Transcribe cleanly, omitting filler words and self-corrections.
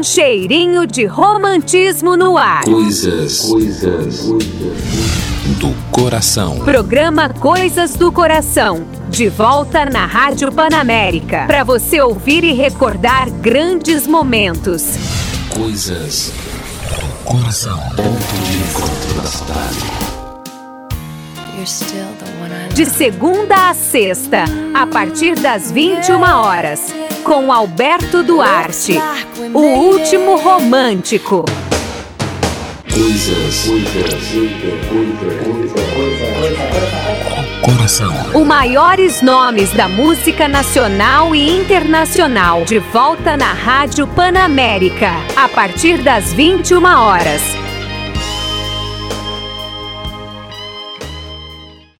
Um cheirinho de romantismo no ar. Coisas do coração. Programa Coisas do Coração. De volta na Rádio Panamérica. Para você ouvir e recordar grandes momentos. Coisas do coração. Ponto de encontro da cidade. De segunda a sexta, a partir das 21 horas. Com Alberto Duarte. O último romântico. Coração. Os maiores nomes da música nacional e internacional. De volta na Rádio Panamérica. A partir das 21 horas.